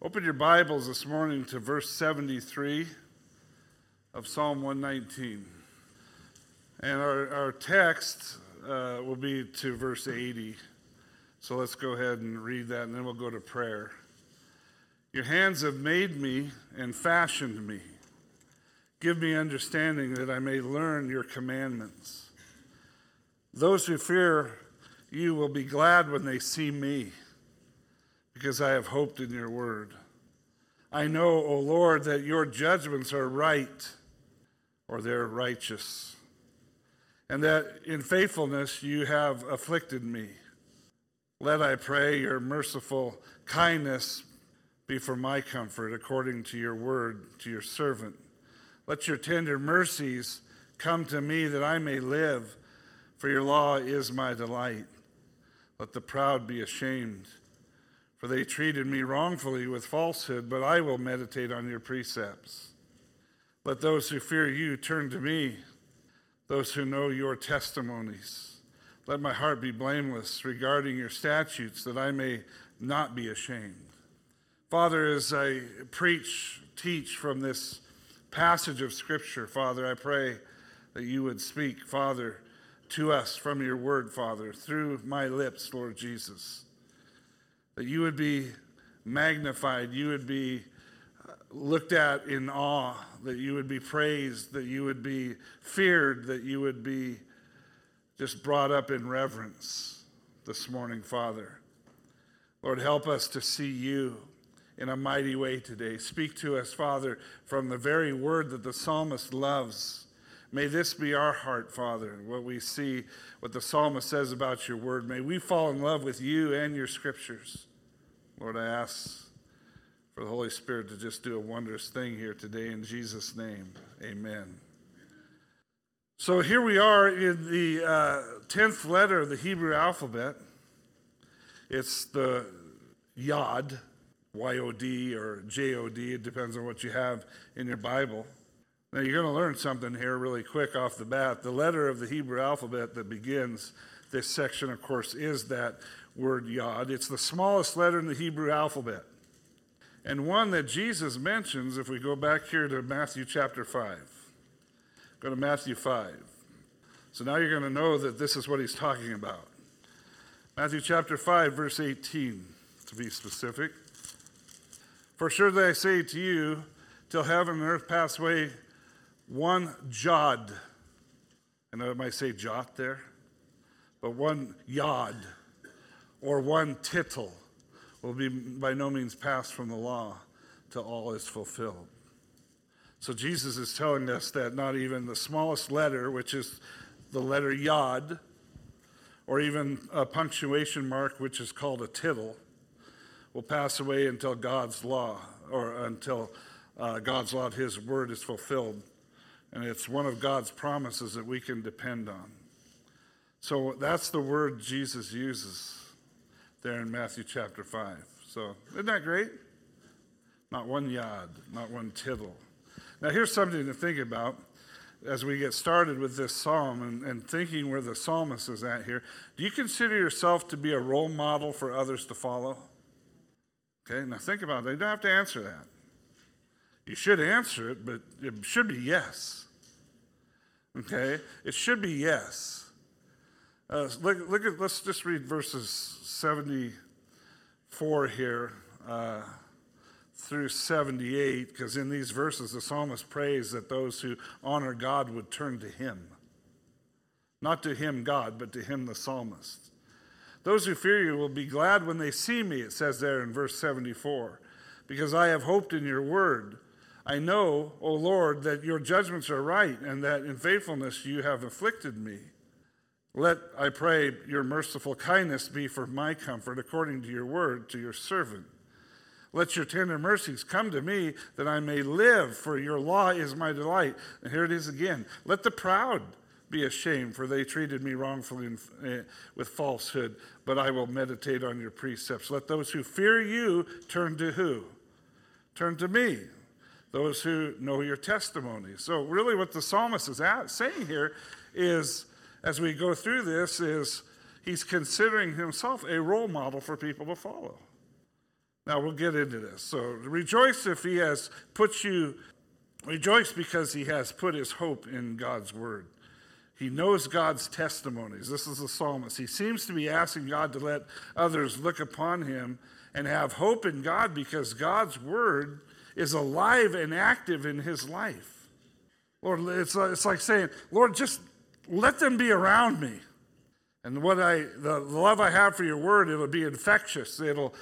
Open your Bibles this morning to verse 73 of Psalm 119. And our text will be to verse 80. So let's go ahead and read that, and then we'll go to prayer. Your hands have made me and fashioned me. Give me understanding that I may learn your commandments. Those who fear you will be glad when they see me, because I have hoped in your word. I know, O Lord, that your judgments are right, or they're righteous, and that in faithfulness you have afflicted me. Let, I pray, your merciful kindness be for my comfort, according to your word to your servant. Let your tender mercies come to me that I may live, for your law is my delight. Let the proud be ashamed, for they treated me wrongfully with falsehood, but I will meditate on your precepts. Let those who fear you turn to me, those who know your testimonies. Let my heart be blameless regarding your statutes, that I may not be ashamed. Father, as I teach from this passage of Scripture, Father, I pray that you would speak, Father, to us from your word, Father, through my lips, Lord Jesus. That you would be magnified, you would be looked at in awe, that you would be praised, that you would be feared, that you would be just brought up in reverence this morning, Father. Lord, help us to see you in a mighty way today. Speak to us, Father, from the very word that the psalmist loves. May this be our heart, Father, what we see, what the psalmist says about your word. May we fall in love with you and your scriptures. Lord, I ask for the Holy Spirit to just do a wondrous thing here today in Jesus' name. Amen. So here we are in the 10th letter of the Hebrew alphabet. It's the Yod, Y-O-D or J-O-D. It depends on what you have in your Bible. Now, you're going to learn something here really quick off the bat. The letter of the Hebrew alphabet that begins this section, of course, is that word Yod. It's the smallest letter in the Hebrew alphabet, and one that Jesus mentions if we go back here to Matthew chapter 5. Go to Matthew 5. So now you're going to know that this is what he's talking about. Matthew chapter 5, verse 18, to be specific. For surely I say to you, till heaven and earth pass away, one jot, I know it might say jot there, but one yod or one tittle will be by no means passed from the law till all is fulfilled. So Jesus is telling us that not even the smallest letter, which is the letter yod, or even a punctuation mark, which is called a tittle, will pass away until God's law, or until God's law, his word, is fulfilled. And it's one of God's promises that we can depend on. So that's the word Jesus uses there in Matthew chapter 5. So isn't that great? Not one yod, not one tittle. Now here's something to think about as we get started with this psalm and thinking where the psalmist is at here. Do you consider yourself to be a role model for others to follow? Okay, now think about it. You don't have to answer that. You should answer it, but it should be yes. Okay, it should be yes. Let's just read verses 74 here through 78, because in these verses the psalmist prays that those who honor God would turn to him. Not to him, God, but to him, the psalmist. Those who fear you will be glad when they see me, it says there in verse 74, because I have hoped in your word. I know, O Lord, that your judgments are right, and that in faithfulness you have afflicted me. Let, I pray, your merciful kindness be for my comfort, according to your word, to your servant. Let your tender mercies come to me, that I may live, for your law is my delight. And here it is again. Let the proud be ashamed, for they treated me wrongfully with falsehood, but I will meditate on your precepts. Let those who fear you turn to who? Turn to me. Those who know your testimony. So really what the psalmist is saying here is, as we go through this, is he's considering himself a role model for people to follow. Now we'll get into this. So rejoice if he has put you, rejoice because he has put his hope in God's word. He knows God's testimonies. This is the psalmist. He seems to be asking God to let others look upon him and have hope in God because God's word is alive and active in his life. Lord, it's like saying, Lord, just let them be around me. And the love I have for your word, it'll be infectious.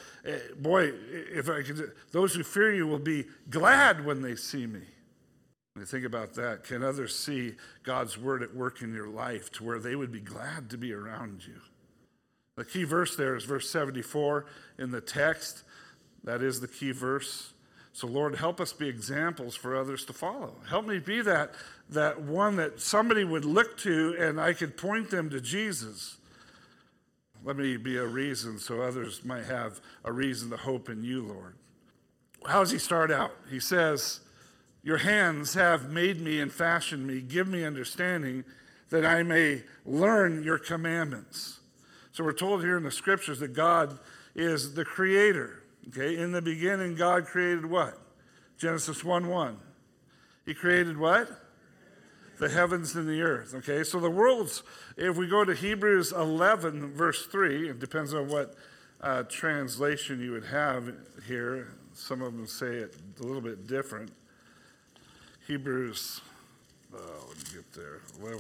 Those who fear you will be glad when they see me. When you think about that, can others see God's word at work in your life to where they would be glad to be around you? The key verse there is verse 74 in the text. That is the key verse. So Lord, help us be examples for others to follow. Help me be that one that somebody would look to and I could point them to Jesus. Let me be a reason so others might have a reason to hope in you, Lord. How does he start out? He says, your hands have made me and fashioned me. Give me understanding that I may learn your commandments. So we're told here in the scriptures that God is the creator. Okay, in the beginning, God created what? Genesis 1:1. He created what? The heavens and the earth. Okay, so the world's, if we go to Hebrews 11, verse 3, it depends on what translation you would have here. Some of them say it a little bit different. Hebrews, let me get there,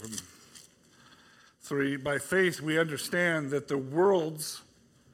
11:3. By faith we understand that the worlds,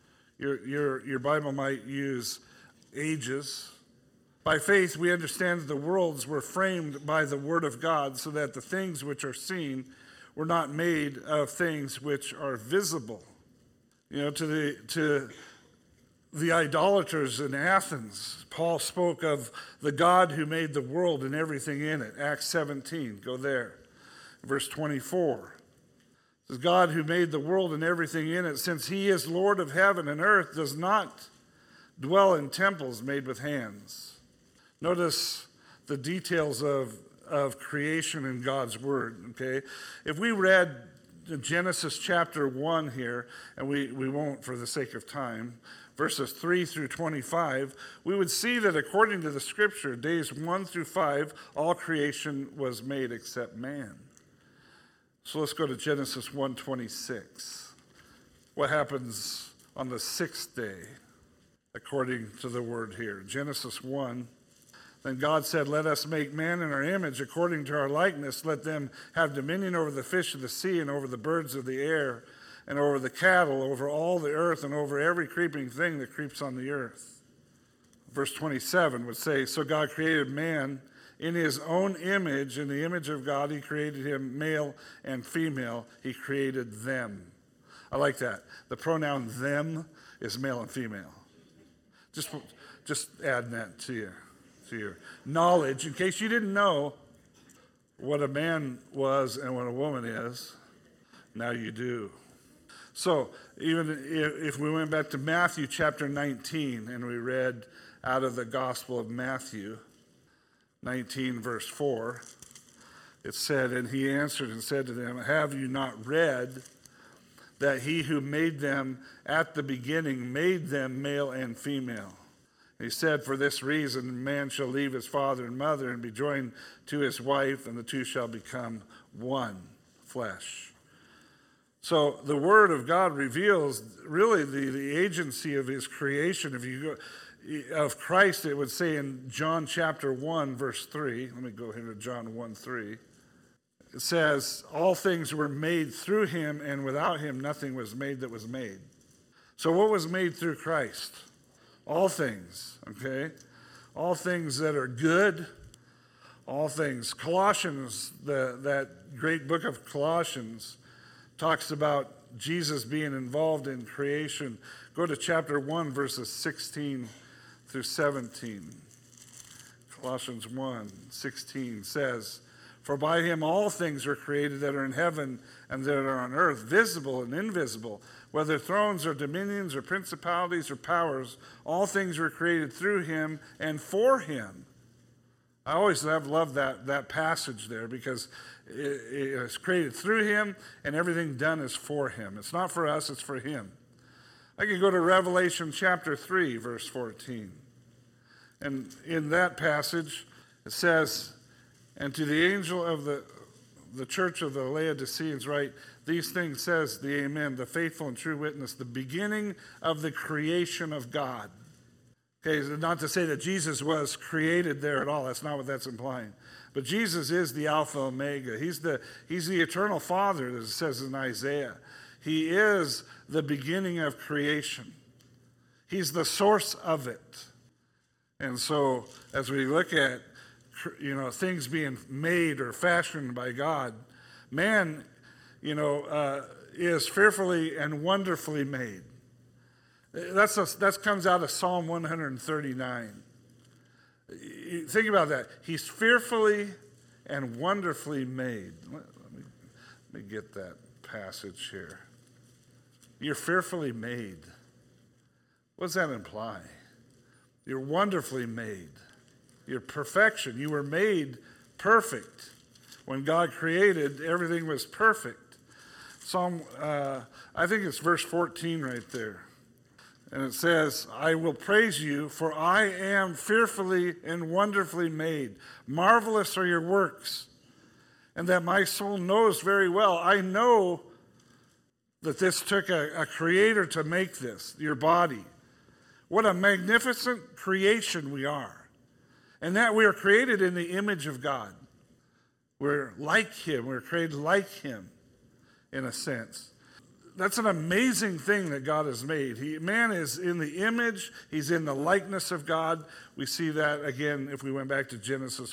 your Bible might use ages. By faith we understand that the worlds were framed by the word of God, so that the things which are seen were not made of things which are visible. You know, to the idolaters in Athens, Paul spoke of the God who made the world and everything in it. Acts 17, go there. Verse 24. It says, God who made the world and everything in it, since he is Lord of heaven and earth, does not dwell in temples made with hands. Notice the details of creation in God's word, okay? If we read Genesis chapter 1 here, and we won't for the sake of time, verses 3 through 25, we would see that according to the scripture, days 1 through 5, all creation was made except man. So let's go to Genesis 1:26. What happens on the sixth day, according to the word here? Genesis 1. Then God said, let us make man in our image according to our likeness. Let them have dominion over the fish of the sea and over the birds of the air and over the cattle, over all the earth, and over every creeping thing that creeps on the earth. Verse 27 would say, so God created man in his own image. In the image of God, he created him, male and female. He created them. I like that. The pronoun them is male and female. Just adding that to your knowledge, in case you didn't know what a man was and what a woman is. Now you do. So even if we went back to Matthew chapter 19 and we read out of the Gospel of Matthew 19 verse 4, it said, and he answered and said to them, have you not read that he who made them at the beginning made them male and female? He said, for this reason, man shall leave his father and mother and be joined to his wife, and the two shall become one flesh. So the word of God reveals really the agency of his creation. If you go of Christ, it would say in John chapter 1, verse 3. Let me go here to John 1:3. It says, all things were made through him, and without him nothing was made that was made. So what was made through Christ? All things, okay? All things that are good, all things. Colossians, that great book of Colossians, talks about Jesus being involved in creation. Go to chapter 1, verses 16 through 17. Colossians 1:16 says, for by him all things were created that are in heaven and that are on earth, visible and invisible, whether thrones or dominions or principalities or powers, all things were created through him and for him. I always have loved that passage there because it's created through him and everything done is for him. It's not for us, it's for him. I could go to Revelation chapter 3, verse 14. And in that passage, it says, and to the angel of the church of the Laodiceans write, these things says the Amen, the faithful and true witness, the beginning of the creation of God. Okay, not to say that Jesus was created there at all. That's not what that's implying. But Jesus is the Alpha Omega. He's the eternal Father, as it says in Isaiah. He is the beginning of creation. He's the source of it. And so, as we look at, things being made or fashioned by God, man, is fearfully and wonderfully made. That comes out of Psalm 139. Think about that. He's fearfully and wonderfully made. Let me get that passage here. You're fearfully made. What does that imply? You're wonderfully made. You're perfection. You were made perfect. When God created, everything was perfect. I think it's verse 14 right there. And it says, I will praise you, for I am fearfully and wonderfully made. Marvelous are your works, and that my soul knows very well. I know that this took a creator to make this, your body. What a magnificent creation we are. And that we are created in the image of God. We're like him. We're created like him, in a sense. That's an amazing thing that God has made. Man is in the image. He's in the likeness of God. We see that again if we went back to Genesis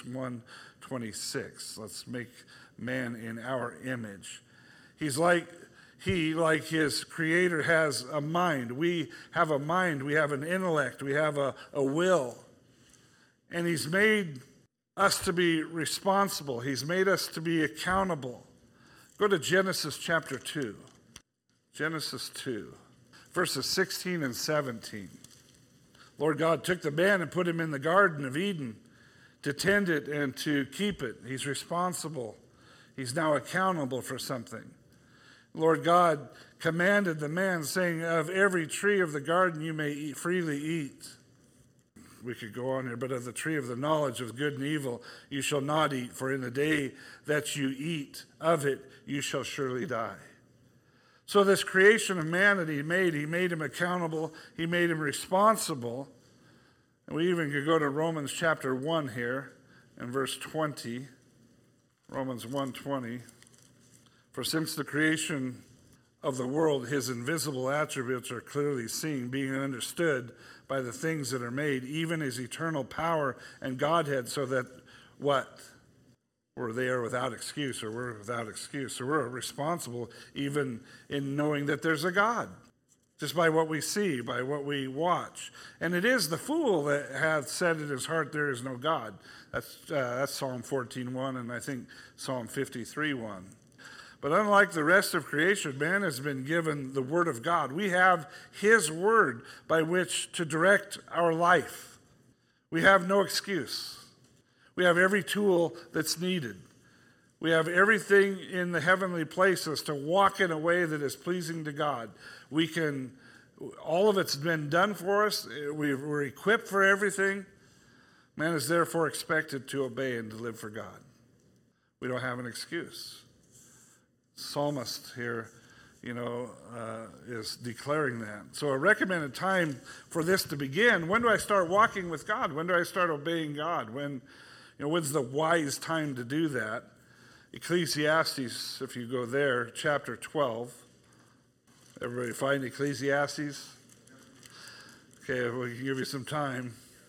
1:26. Let's make man in our image. Like his creator, has a mind. We have a mind. We have an intellect. We have a will. And he's made us to be responsible. He's made us to be accountable. Go to Genesis chapter 2. Genesis 2, verses 16 and 17. Lord God took the man and put him in the Garden of Eden to tend it and to keep it. He's responsible. He's now accountable for something. Lord God commanded the man, saying, of every tree of the garden you may freely eat. We could go on here, but of the tree of the knowledge of good and evil you shall not eat, for in the day that you eat of it you shall surely die. So this creation of man that he made him accountable, he made him responsible. And we even could go to Romans chapter 1 here and verse 20. Romans 1:20. For since the creation of the world, his invisible attributes are clearly seen, being understood by the things that are made, even his eternal power and Godhead, so that what? They are without excuse, or we're without excuse. So we're responsible even in knowing that there's a God, just by what we see, by what we watch. And it is the fool that hath said in his heart, there is no God. That's Psalm 14:1, and I think Psalm 53:1. But unlike the rest of creation, man has been given the Word of God. We have His Word by which to direct our life. We have no excuse. We have every tool that's needed. We have everything in the heavenly places to walk in a way that is pleasing to God. All of it's been done for us. We're equipped for everything. Man is therefore expected to obey and to live for God. We don't have an excuse. Psalmist here, is declaring that. So a recommended time for this to begin. When do I start walking with God? When do I start obeying God? When's the wise time to do that? Ecclesiastes, if you go there, chapter 12. Everybody find Ecclesiastes? Okay, we can give you some time.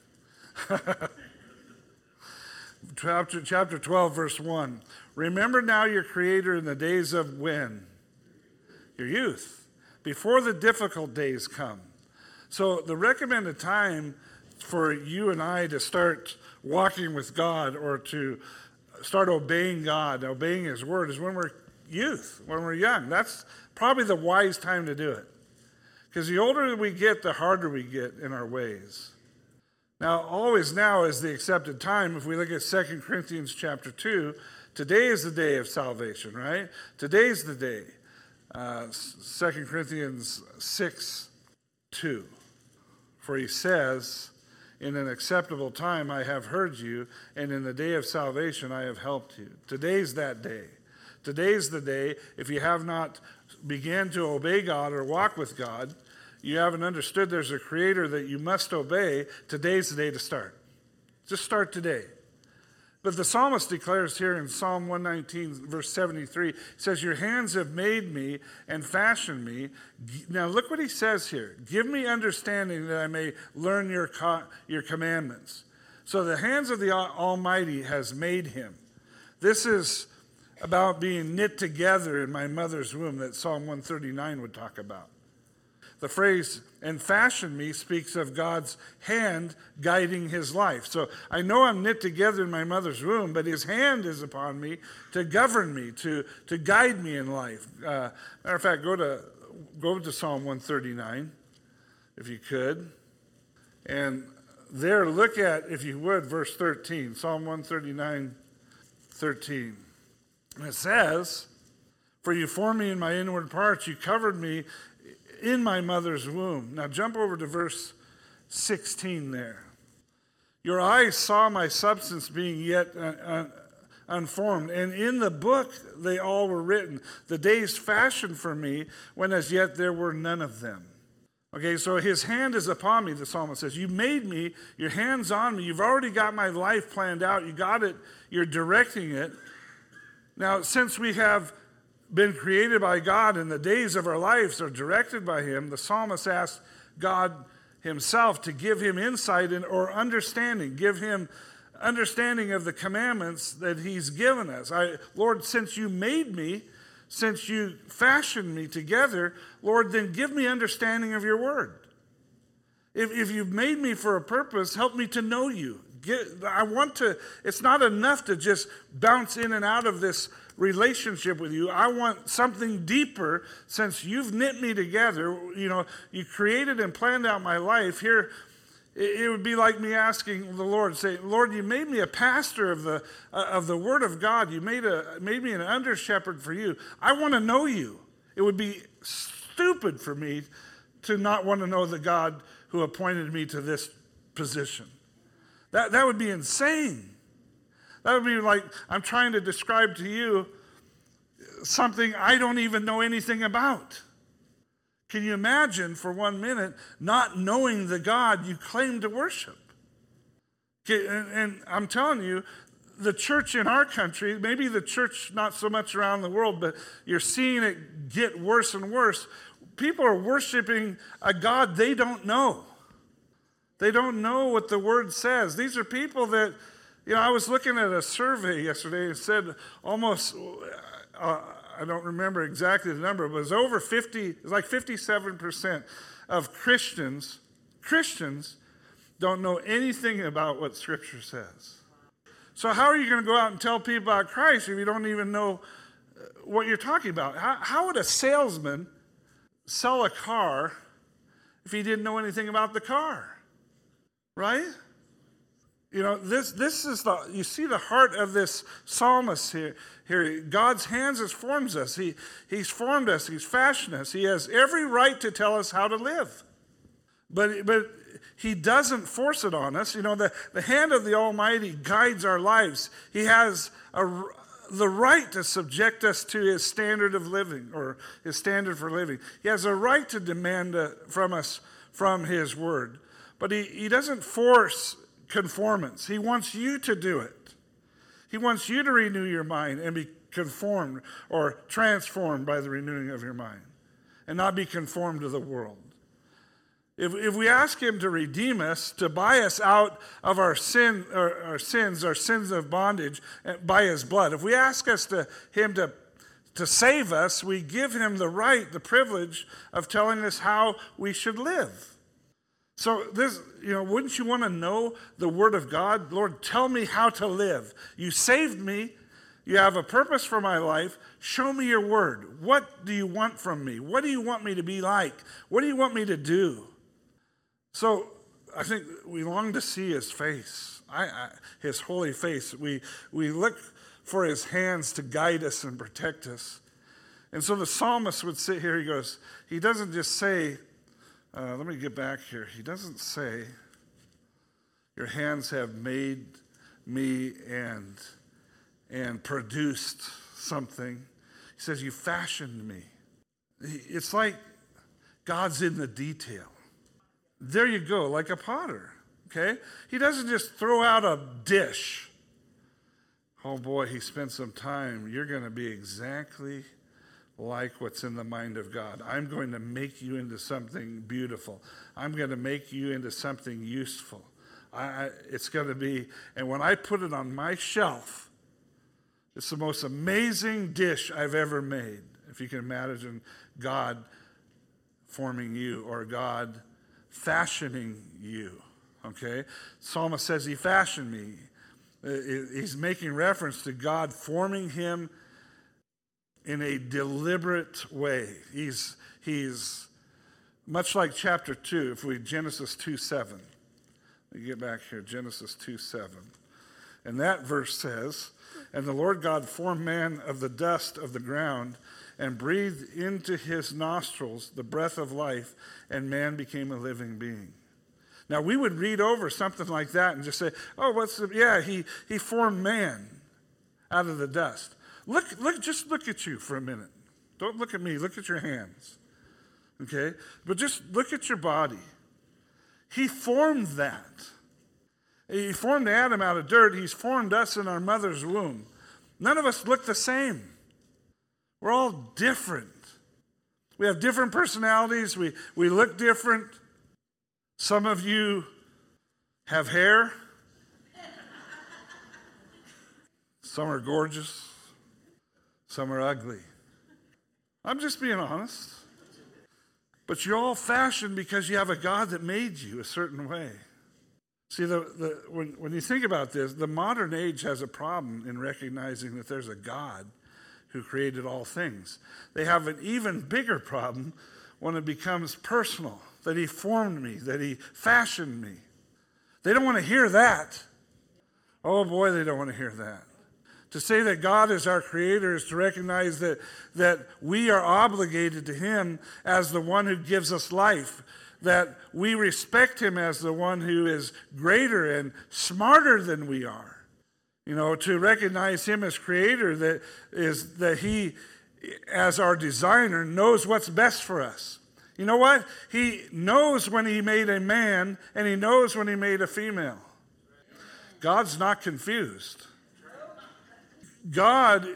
Chapter 12, verse 1. Remember now your Creator in the days of when? Your youth, before the difficult days come. So the recommended time for you and I to start walking with God, or to start obeying God, obeying His Word, is when we're youth, when we're young. That's probably the wise time to do it. Because the older we get, the harder we get in our ways. Now, always now is the accepted time. If we look at 2 Corinthians chapter 2, today is the day of salvation, right? Today's the day. 2 Corinthians 6, 2. For he says, in an acceptable time I have heard you, and in the day of salvation I have helped you. Today's that day. Today's the day. If you have not began to obey God or walk with God, you haven't understood there's a creator that you must obey, today's the day to start. Just start today. But the psalmist declares here in Psalm 119, verse 73, he says, your hands have made me and fashioned me. Now look what he says here. Give me understanding that I may learn your commandments. So the hands of the Almighty has made him. This is about being knit together in my mother's womb that Psalm 139 would talk about. The phrase, and fashioned me, speaks of God's hand guiding his life. So I know I'm knit together in my mother's womb, but his hand is upon me to govern me, to guide me in life. Matter of fact, go to Psalm 139, if you could. And there, look at, if you would, verse 13, Psalm 139, 13. And it says, for you formed me in my inward parts, you covered me in my mother's womb. Now jump over to verse 16 there. Your eyes saw my substance being yet unformed, and in the book they all were written, the days fashioned for me, when as yet there were none of them. Okay, so his hand is upon me, the psalmist says. You made me, your hand's on me. You've already got my life planned out. You got it, you're directing it. Now, since we have been created by God and the days of our lives are directed by him, the psalmist asks God himself to give him insight or understanding, give him understanding of the commandments that he's given us. Lord, since you made me, since you fashioned me together, Lord, then give me understanding of your word. If you've made me for a purpose, help me to know you. It's not enough to just bounce in and out of this relationship with you. I want something deeper. Since you've knit me together, you created and planned out my life. Here, it would be like me asking the Lord, say, Lord, you made me a pastor of the Word of God. You made me an under shepherd for you. I want to know you. It would be stupid for me to not want to know the God who appointed me to this position. That would be insane. That would be like I'm trying to describe to you something I don't even know anything about. Can you imagine for 1 minute not knowing the God you claim to worship? And I'm telling you, the church in our country, maybe the church not so much around the world, but you're seeing it get worse and worse. People are worshiping a God they don't know. They don't know what the word says. These are people that, I was looking at a survey yesterday and said almost, I don't remember exactly the number, but it was over 50, it's like 57% of Christians don't know anything about what Scripture says. So how are you going to go out and tell people about Christ if you don't even know what you're talking about? How would a salesman sell a car if he didn't know anything about the car? Right? This is you see the heart of this psalmist here. God's hands has formed us. He's formed us. He's fashioned us. He has every right to tell us how to live. But he doesn't force it on us. The hand of the Almighty guides our lives. He has the right to subject us to his standard of living, or his standard for living. He has a right to demand from us from his word. But he doesn't force conformance. He wants you to do it. He wants you to renew your mind and be conformed or transformed by the renewing of your mind and not be conformed to the world. If we ask him to redeem us, to buy us out of our sins of bondage by his blood, if we ask him to save us, we give him the right, the privilege of telling us how we should live. So this, wouldn't you want to know the word of God? Lord, tell me how to live. You saved me. You have a purpose for my life. Show me your word. What do you want from me? What do you want me to be like? What do you want me to do? So I think we long to see his face, his holy face. We look for his hands to guide us and protect us. And so the psalmist would sit here, he doesn't just say, Let me get back here. He doesn't say, your hands have made me and produced something. He says, you fashioned me. It's like God's in the detail. There you go, like a potter, okay? He doesn't just throw out a dish. Oh boy, he spent some time. You're going to be exactly like what's in the mind of God. I'm going to make you into something beautiful. I'm going to make you into something useful. It's going to be, and when I put it on my shelf, it's the most amazing dish I've ever made. If you can imagine God forming you or God fashioning you, okay? Psalmist says he fashioned me. He's making reference to God forming him in a deliberate way. He's much like chapter 2, if we Genesis 2:7. Let me get back here, Genesis 2:7. And that verse says, and the Lord God formed man of the dust of the ground and breathed into his nostrils the breath of life, and man became a living being. Now, we would read over something like that and just say, oh, he formed man out of the dust. Just look at you for a minute. Don't look at me. Look at your hands. Okay? But just look at your body. He formed that. He formed Adam out of dirt. He's formed us in our mother's womb. None of us look the same. We're all different. We have different personalities. We look different. Some of you have hair. Some are gorgeous. Some are ugly. I'm just being honest. But you're all fashioned because you have a God that made you a certain way. See, when you think about this, the modern age has a problem in recognizing that there's a God who created all things. They have an even bigger problem when it becomes personal, that he formed me, that he fashioned me. They don't want to hear that. Oh boy, they don't want to hear that. To say that God is our creator is to recognize that we are obligated to him as the one who gives us life, that we respect him as the one who is greater and smarter than we are. You know, to recognize him as creator, that he, as our designer, knows what's best for us. You know what? He knows when he made a man, and he knows when he made a female. God's not confused. God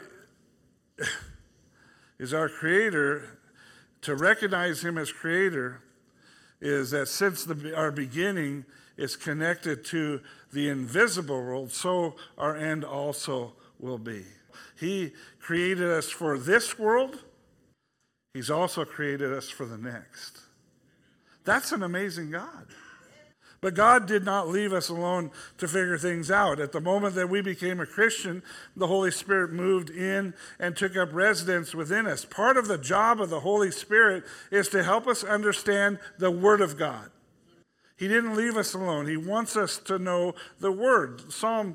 is our creator. To recognize him as creator is that since our beginning is connected to the invisible world, so our end also will be. He created us for this world. He's also created us for the next. That's an amazing God. But God did not leave us alone to figure things out. At the moment that we became a Christian, the Holy Spirit moved in and took up residence within us. Part of the job of the Holy Spirit is to help us understand the Word of God. He didn't leave us alone. He wants us to know the Word. Psalm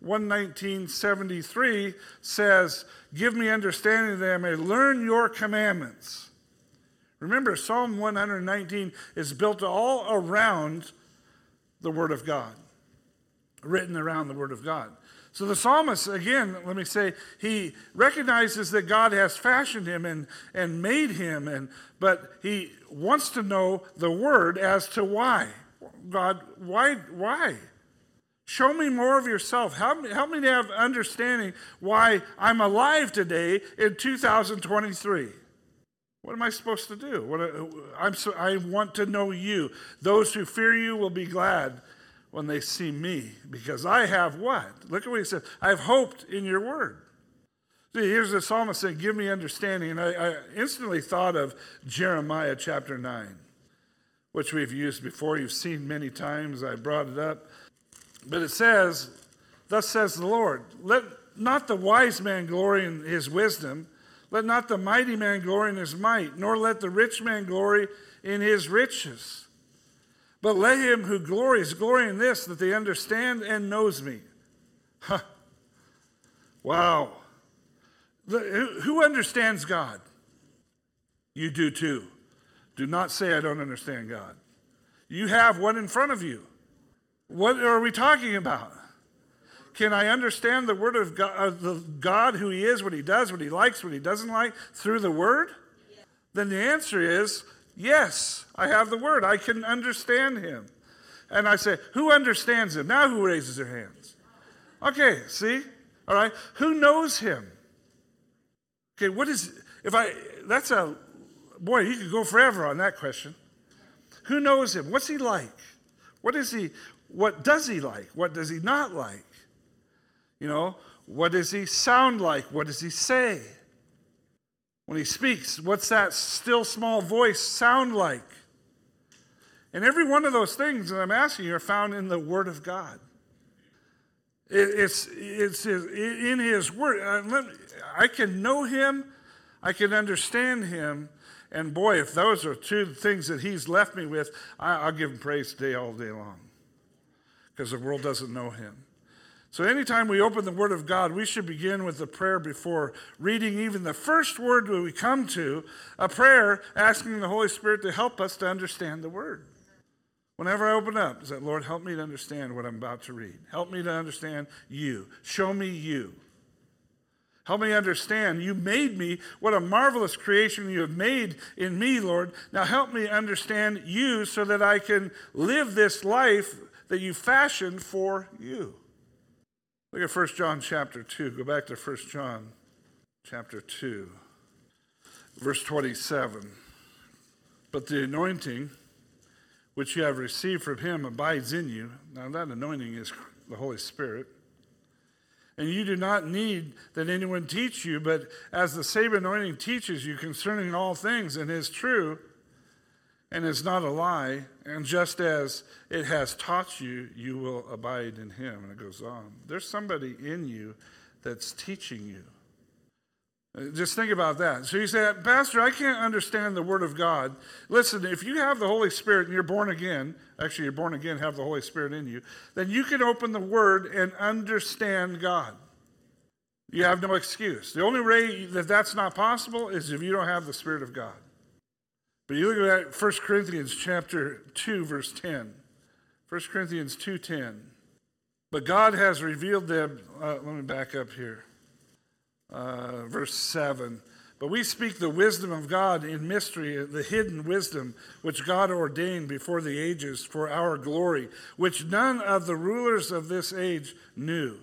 119:73 says, give me understanding that I may learn your commandments. Remember, Psalm 119 is built all around the Word of God, written around the Word of God. So the psalmist, again, let me say, he recognizes that God has fashioned him and made him, but he wants to know the Word as to why. God, why? Show me more of yourself. Help me to have understanding why I'm alive today in 2023. What am I supposed to do? I want to know you. Those who fear you will be glad when they see me, because I have what? Look at what he said. I have hoped in your word. See, here's the psalmist saying, give me understanding. And I instantly thought of Jeremiah chapter 9, which we've used before. You've seen many times. I brought it up. But it says, thus says the Lord, let not the wise man glory in his wisdom, let not the mighty man glory in his might, nor let the rich man glory in his riches. But let him who glories glory in this, that they understand and knows me. Huh. Wow. Who understands God? You do too. Do not say I don't understand God. You have what in front of you? What are we talking about? Can I understand the Word of God, who He is, what He does, what He likes, what He doesn't like, through the Word? Yes. Then the answer is, yes, I have the Word. I can understand Him. And I say, who understands Him? Now who raises their hands? Okay, see? All right. Who knows Him? Okay, boy, you could go forever on that question. Who knows Him? What's He like? What does He like? What does He not like? What does He sound like? What does He say? When He speaks, what's that still small voice sound like? And every one of those things that I'm asking you are found in the Word of God. It's in His Word. I can know Him. I can understand Him. And boy, if those are two things that He's left me with, I'll give Him praise today all day long. Because the world doesn't know Him. So anytime we open the Word of God, we should begin with a prayer before reading even the first word that we come to, a prayer asking the Holy Spirit to help us to understand the Word. Whenever I open up, is that, Lord, help me to understand what I'm about to read. Help me to understand You. Show me You. Help me understand You made me. What a marvelous creation You have made in me, Lord. Now help me understand You so that I can live this life that You fashioned for You. Look at 1 John chapter 2. Go back to 1 John chapter 2, verse 27. But the anointing which you have received from Him abides in you. Now that anointing is the Holy Spirit. And you do not need that anyone teach you, but as the same anointing teaches you concerning all things and is true and is not a lie, and just as it has taught you, you will abide in Him. And it goes on. There's somebody in you that's teaching you. Just think about that. So you say, Pastor, I can't understand the Word of God. Listen, if you have the Holy Spirit and you're born again, actually you're born again, have the Holy Spirit in you, then you can open the Word and understand God. You have no excuse. The only way that that's not possible is if you don't have the Spirit of God. But you look at 1 Corinthians chapter 2, verse 10. 1 Corinthians 2:10. But God has revealed them, let me back up here. Verse 7. But we speak the wisdom of God in mystery, the hidden wisdom which God ordained before the ages for our glory, which none of the rulers of this age knew.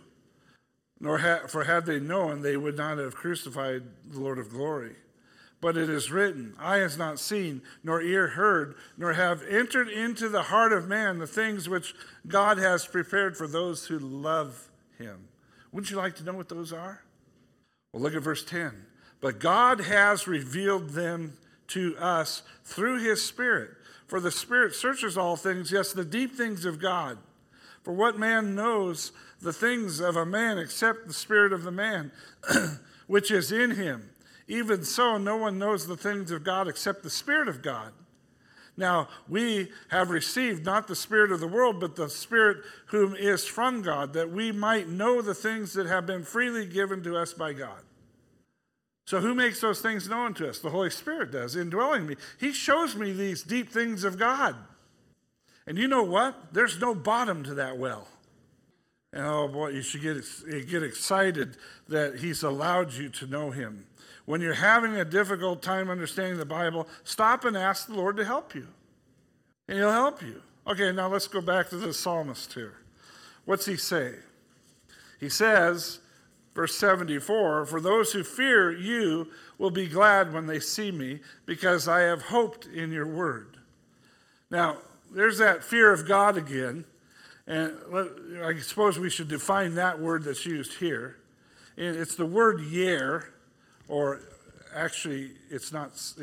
For had they known, they would not have crucified the Lord of glory. But it is written, eye has not seen, nor ear heard, nor have entered into the heart of man the things which God has prepared for those who love Him. Wouldn't you like to know what those are? Well, look at verse 10. But God has revealed them to us through His Spirit. For the Spirit searches all things, yes, the deep things of God. For what man knows the things of a man except the spirit of the man, which is in him? Even so, no one knows the things of God except the Spirit of God. Now, we have received not the spirit of the world, but the Spirit whom is from God, that we might know the things that have been freely given to us by God. So who makes those things known to us? The Holy Spirit does, indwelling me. He shows me these deep things of God. And you know what? There's no bottom to that well. And oh boy, you should get excited that He's allowed you to know Him. When you're having a difficult time understanding the Bible, stop and ask the Lord to help you. And He'll help you. Okay, now let's go back to the psalmist here. What's he say? He says, verse 74, for those who fear You will be glad when they see me, because I have hoped in Your word. Now, there's that fear of God again. And I suppose we should define that word that's used here. And it's the word yer, or actually it's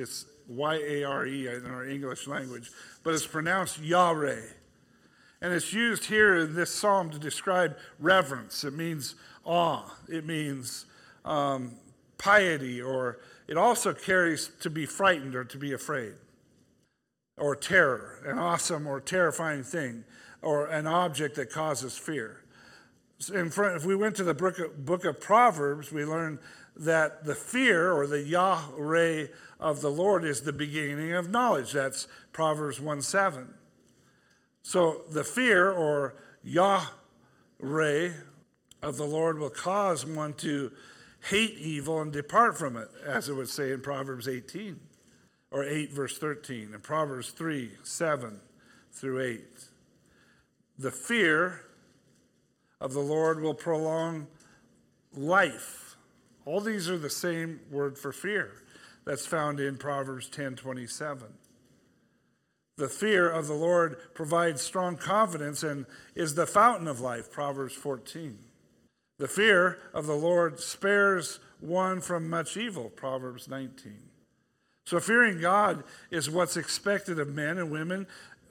Y-A-R-E in our English language, but it's pronounced Yahweh. And it's used here in this psalm to describe reverence. It means awe. It means piety, or it also carries to be frightened or to be afraid, or terror, an awesome or terrifying thing, or an object that causes fear. If we went to the book of Proverbs, we learn that the fear or the Yahweh of the Lord is the beginning of knowledge. That's Proverbs 1:7. So the fear or Yahweh of the Lord will cause one to hate evil and depart from it, as it would say in Proverbs 18, or 8 verse 13, and Proverbs 3:7 through 8. The fear of the Lord will prolong life. All these are the same word for fear that's found in Proverbs 10:27. The fear of the Lord provides strong confidence and is the fountain of life, Proverbs 14. The fear of the Lord spares one from much evil, Proverbs 19. So fearing God is what's expected of men and women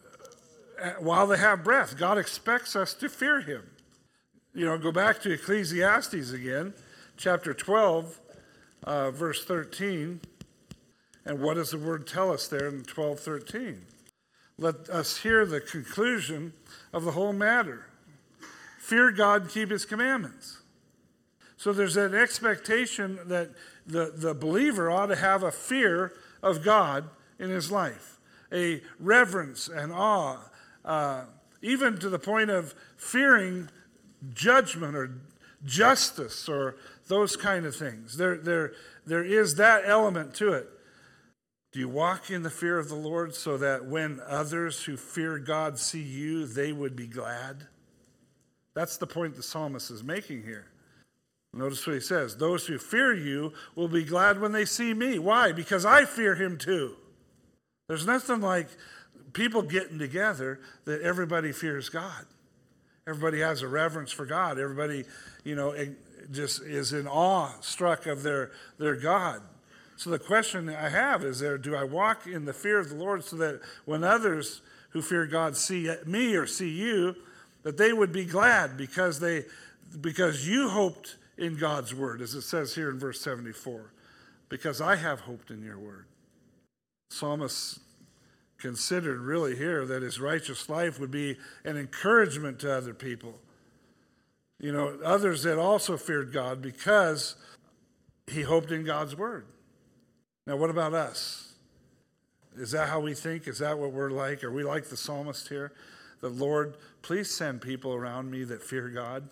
while they have breath. God expects us to fear him. Go back to Ecclesiastes again, chapter 12, verse 13. And what does the word tell us there in 12:13? Let us hear the conclusion of the whole matter. Fear God and keep his commandments. So there's an expectation that the believer ought to have a fear of God in his life, a reverence and awe, even to the point of fearing judgment or justice or those kind of things. There is that element to it. Do you walk in the fear of the Lord so that when others who fear God see you, they would be glad? That's the point the psalmist is making here. Notice what he says. Those who fear you will be glad when they see me. Why? Because I fear him too. There's nothing like people getting together that everybody fears God. Everybody has a reverence for God. Everybody, just is in awe struck of their God. So the question I have is do I walk in the fear of the Lord so that when others who fear God see me or see you, that they would be glad because you hoped in God's word, as it says here in verse 74, because I have hoped in your word. Psalmist considered really here that his righteous life would be an encouragement to other people. Others that also feared God because he hoped in God's word. Now, what about us? Is that how we think? Is that what we're like? Are we like the psalmist here? The Lord, please send people around me that fear God,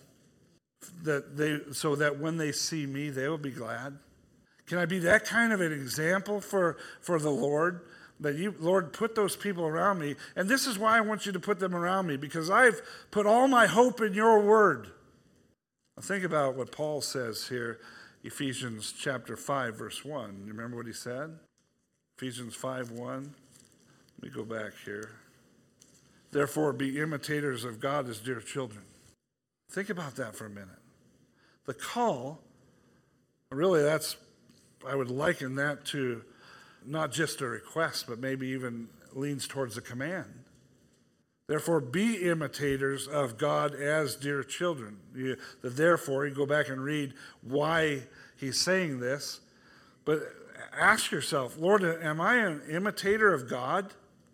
so that when they see me, they will be glad. Can I be that kind of an example for the Lord? That you, Lord, put those people around me. And this is why I want you to put them around me, because I've put all my hope in your word. Now think about what Paul says here, Ephesians chapter 5, verse 1. You remember what he said? Ephesians 5:1. Let me go back here. Therefore, be imitators of God as dear children. Think about that for a minute. The call, really I would liken that to not just a request, but maybe even leans towards a command. Therefore, be imitators of God as dear children. Therefore, you go back and read why he's saying this, but ask yourself, Lord, am I an imitator of God?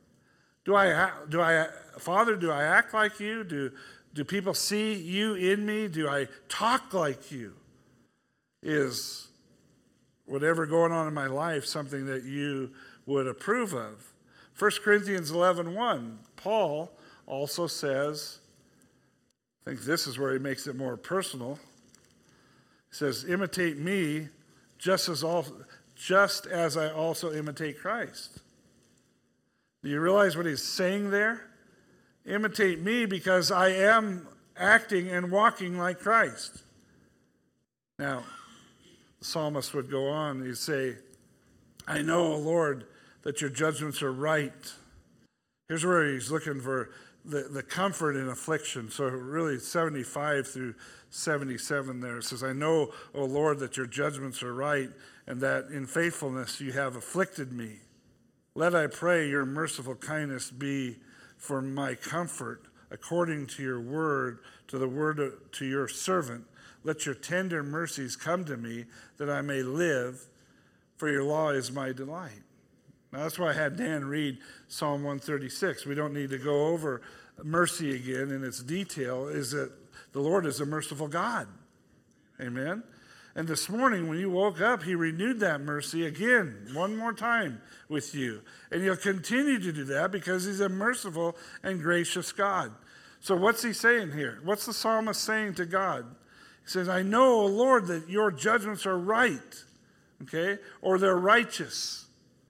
Father, do I act like you? Do people see you in me? Do I talk like you? Is whatever going on in my life something that you would approve of? 1 Corinthians 11:1, Paul also says, I think this is where he makes it more personal. He says, imitate me just as I also imitate Christ. Do you realize what he's saying there? Imitate me because I am acting and walking like Christ. Now, the psalmist would go on, he'd say, I know, O Lord, that your judgments are right. Here's where he's looking for the comfort in affliction. So really 75 through 77 there. It says, I know, O Lord, that your judgments are right, and that in faithfulness you have afflicted me. Let, I pray, your merciful kindness be for my comfort, according to your word, to your servant. Let your tender mercies come to me, that I may live, for your law is my delight. Now that's why I had Dan read Psalm 136. We don't need to go over mercy again in its detail, is that the Lord is a merciful God. Amen? And this morning when you woke up, he renewed that mercy again, one more time with you. And he'll continue to do that because he's a merciful and gracious God. So what's he saying here? What's the psalmist saying to God? He says, I know, O Lord, that your judgments are right, okay, or they're righteous.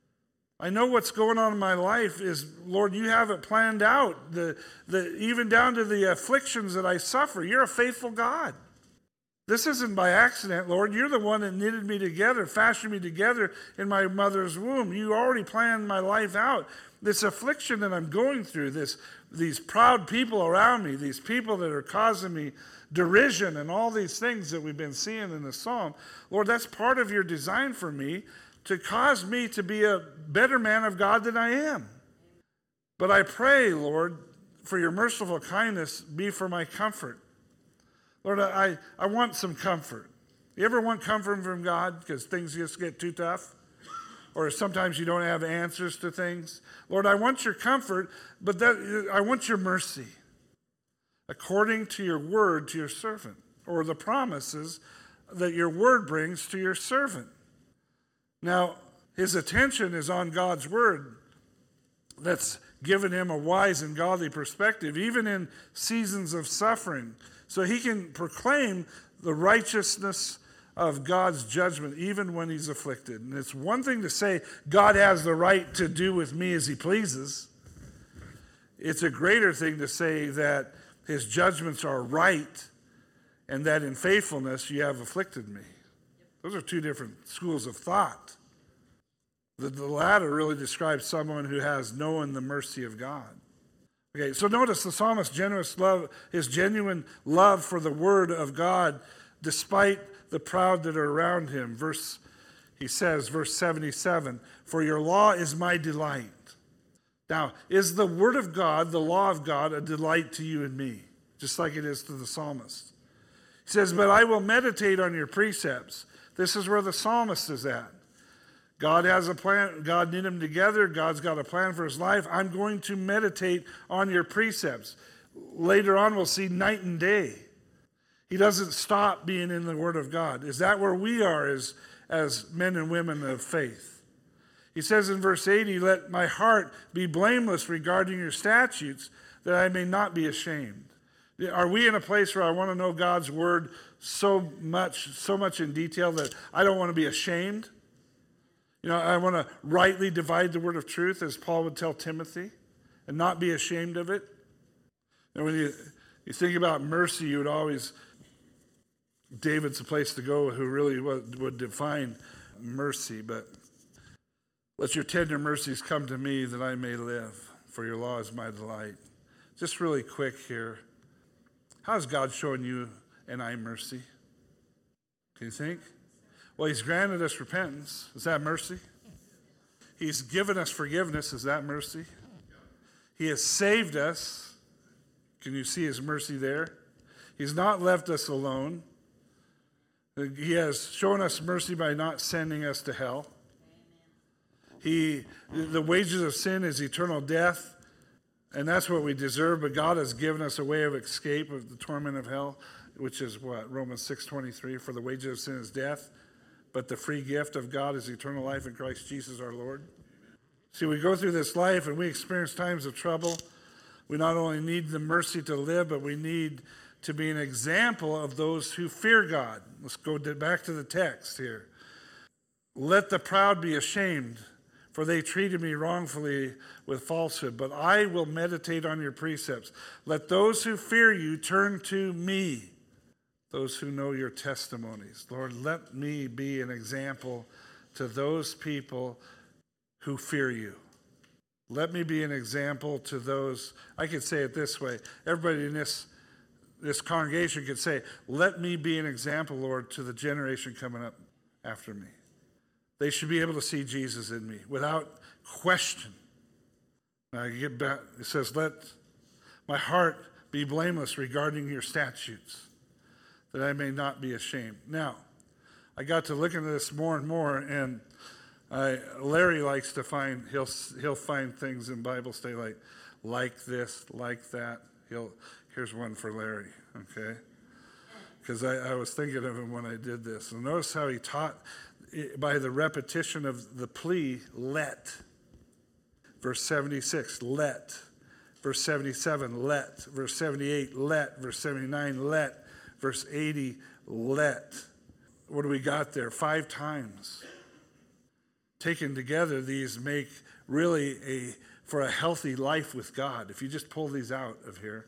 I know what's going on in my life is, Lord, you have it planned out, even down to the afflictions that I suffer. You're a faithful God. This isn't by accident, Lord. You're the one that knitted me together, fashioned me together in my mother's womb. You already planned my life out. This affliction that I'm going through, these proud people around me, these people that are causing me derision and all these things that we've been seeing in the psalm, Lord, that's part of your design for me to cause me to be a better man of God than I am. But I pray, Lord, for your merciful kindness be for my comfort. Lord, I want some comfort. You ever want comfort from God because things just get too tough? Or sometimes you don't have answers to things? Lord, I want your comfort, but I want your mercy according to your word to your servant, or the promises that your word brings to your servant. Now, his attention is on God's word that's given him a wise and godly perspective, even in seasons of suffering. So he can proclaim the righteousness of God's judgment even when he's afflicted. And it's one thing to say God has the right to do with me as he pleases. It's a greater thing to say that his judgments are right and that in faithfulness you have afflicted me. Those are two different schools of thought. The latter really describes someone who has known the mercy of God. Okay, so notice the psalmist's his genuine love for the word of God, despite the proud that are around him. He says, verse 77, for your law is my delight. Now, is the word of God, the law of God, a delight to you and me, just like it is to the psalmist? He says, but I will meditate on your precepts. This is where the psalmist is at. God has a plan. God knit him together. God's got a plan for his life. I'm going to meditate on your precepts. Later on, we'll see night and day. He doesn't stop being in the Word of God. Is that where we are as men and women of faith? He says in verse 80, let my heart be blameless regarding your statutes, that I may not be ashamed. Are we in a place where I want to know God's Word so much in detail that I don't want to be ashamed? I want to rightly divide the word of truth, as Paul would tell Timothy, and not be ashamed of it. And when you think about mercy, you would always, David's the place to go who really would define mercy. But let your tender mercies come to me that I may live, for your law is my delight. Just really quick here. How has God shown you and I mercy? Can you think? Well, he's granted us repentance. Is that mercy? He's given us forgiveness. Is that mercy? He has saved us. Can you see his mercy there? He's not left us alone. He has shown us mercy by not sending us to hell. The wages of sin is eternal death, and that's what we deserve, but God has given us a way of escape of the torment of hell, which is what? Romans 6:23, for the wages of sin is death, but the free gift of God is eternal life in Christ Jesus our Lord. See, we go through this life and we experience times of trouble. We not only need the mercy to live, but we need to be an example of those who fear God. Let's go back to the text here. Let the proud be ashamed, for they treated me wrongfully with falsehood, but I will meditate on your precepts. Let those who fear you turn to me, those who know your testimonies. Lord, let me be an example to those people who fear you. Let me be an example to those, I could say it this way, everybody in this congregation could say, let me be an example, Lord, to the generation coming up after me. They should be able to see Jesus in me without question. Now you get back, it says, let my heart be blameless regarding your statutes, that I may not be ashamed. Now, I got to look into this more and more, and Larry likes to find, he'll find things in Bible study like this, like that. Here's one for Larry, okay? because I was thinking of him when I did this. And notice how he taught by the repetition of the plea, let. Verse 76, let. Verse 77, let. Verse 78, let. Verse 79, let. Verse 80, let. What do we got there? 5 times. Taken together, these make really for a healthy life with God. If you just pull these out of here.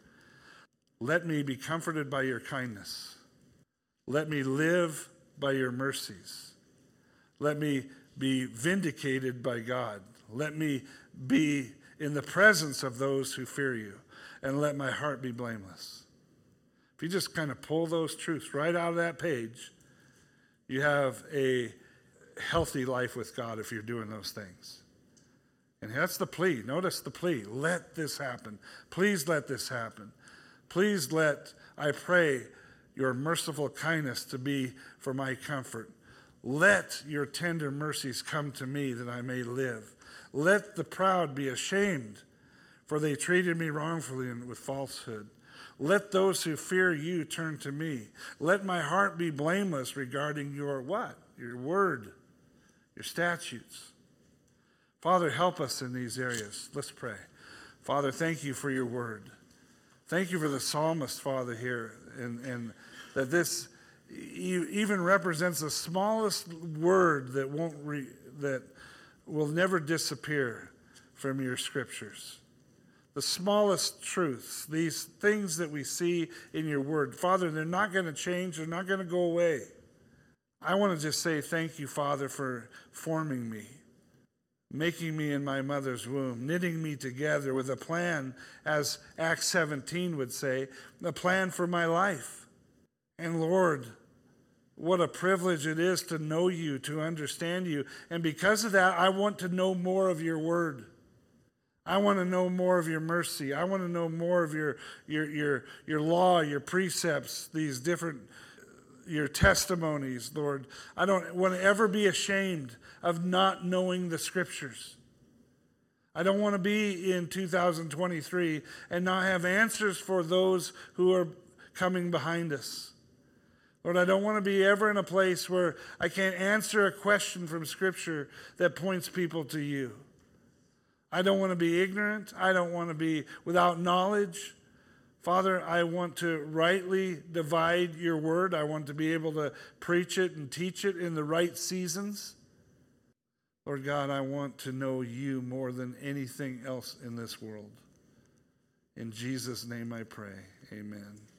Let me be comforted by your kindness. Let me live by your mercies. Let me be vindicated by God. Let me be in the presence of those who fear you. And let my heart be blameless. If you just kind of pull those truths right out of that page, you have a healthy life with God if you're doing those things. And that's the plea. Notice the plea. Let this happen. Please let this happen. Please let, I pray, your merciful kindness to be for my comfort. Let your tender mercies come to me that I may live. Let the proud be ashamed, for they treated me wrongfully and with falsehood. Let those who fear you turn to me. Let my heart be blameless regarding your what? Your word, your statutes. Father, help us in these areas. Let's pray. Father, thank you for your word. Thank you for the psalmist, Father, here, and that this even represents the smallest word that that will never disappear from your scriptures. The smallest truths, these things that we see in your word. Father, they're not going to change. They're not going to go away. I want to just say thank you, Father, for forming me, making me in my mother's womb, knitting me together with a plan, as Acts 17 would say, a plan for my life. And Lord, what a privilege it is to know you, to understand you. And because of that, I want to know more of your word. I want to know more of your mercy. I want to know more of your law, your precepts, these different, your testimonies, Lord. I don't want to ever be ashamed of not knowing the scriptures. I don't want to be in 2023 and not have answers for those who are coming behind us. Lord, I don't want to be ever in a place where I can't answer a question from scripture that points people to you. I don't want to be ignorant. I don't want to be without knowledge. Father, I want to rightly divide your word. I want to be able to preach it and teach it in the right seasons. Lord God, I want to know you more than anything else in this world. In Jesus' name I pray. Amen.